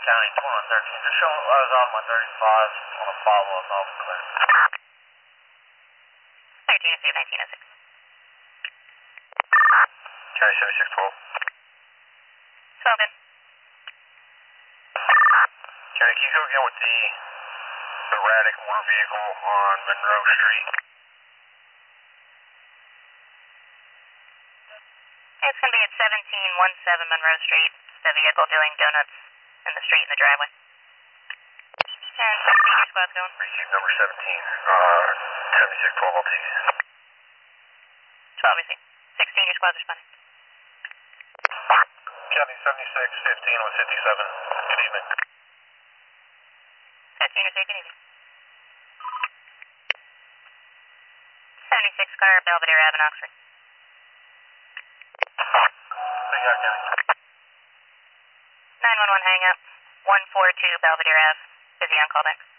County 2113. Just showing I was on 135 on a follow-up off clear. 13 is 1906. County 7612. 12 in. County, can you go again with the erratic motor vehicle on Monroe Street? It's going to be at 1717 Monroe Street. The vehicle doing donuts in the street in the driveway. And 16 your squad's going. Receive number 7612, I'll take it. 12 is 16 your squad's responding. County 7615 with 57. Good evening. 13 is 8, good evening. 76 car, Belvedere Ave in Oxford. What do you got, County? 911 hang up. 142 Belvedere Ave. Busy on callback.